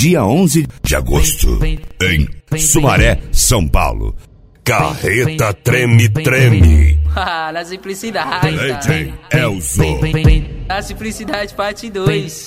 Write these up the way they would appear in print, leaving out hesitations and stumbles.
dia 11 de agosto, em Sumaré, São Paulo. Carreta Treme Treme. Na simplicidade, DJ Elzo. Na simplicidade parte 2.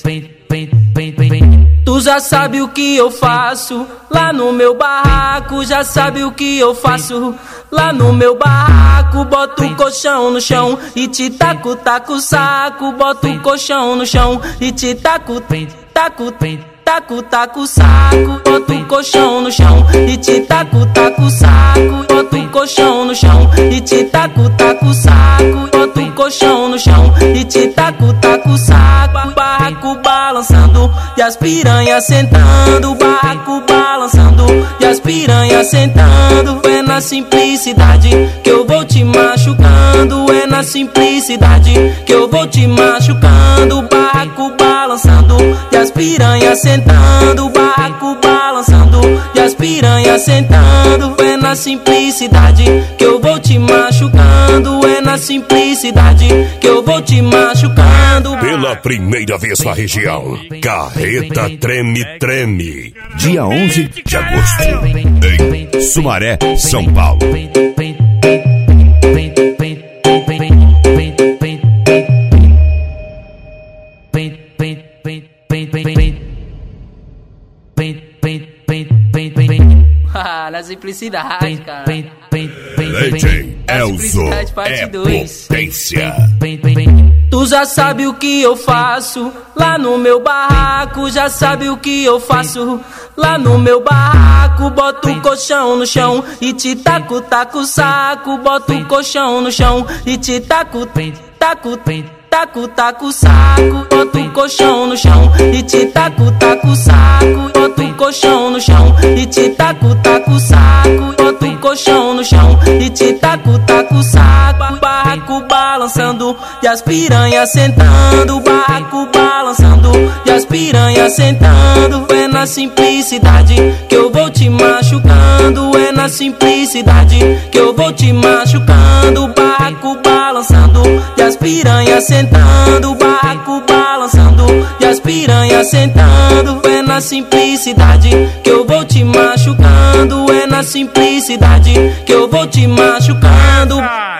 Tu já sabe o que eu faço lá no meu barraco, já sabe o que eu faço lá no meu barraco. Boto o colchão no chão e te taco, taco o saco. Boto o colchão no chão e te taco, taco, taco, taco o saco. Boto o colchão no chão e te taco, taco o saco. Boto o colchão no chão e te taco, taco o saco. Boto o colchão no chão e te taco, taco o saco. Barraco balançando e as piranhas sentando. Barraco balançando e as piranhas sentando. É na simplicidade que eu vou te machucando. É na simplicidade que eu vou te machucando. Barraco balançando e as piranhas sentando. Barraco balançando e as piranhas sentando. É na simplicidade que eu vou te machucando. É na simplicidade que eu vou te machucando. Pela primeira vez na região, Carreta Treme Treme. Dia 11 de agosto, em Sumaré, São Paulo. Na simplicidade, cara. DJ Elzo é potência. Tu já sabe o que eu faço lá no meu barraco, já sabe o que eu faço lá no meu barraco. Boto o colchão no chão e te taco, taco o saco. Boto o colchão no chão e te taco, taco, taco, taco o saco. Boto o colchão no chão e te taco, taco o saco. Boto o colchão no chão e te taco, taco o saco. Boto o colchão no chão e te taco, taco o saco. Barraco balançando e as piranhas sentando. Barraco balançando e as piranhas sentando. É na simplicidade que eu vou te machucando. É na simplicidade que eu vou te machucando. Barraco balançando e as piranhas sentando. Barraco balançando e as piranhas sentando. É na simplicidade que eu vou te machucando. É na simplicidade que eu vou te machucando.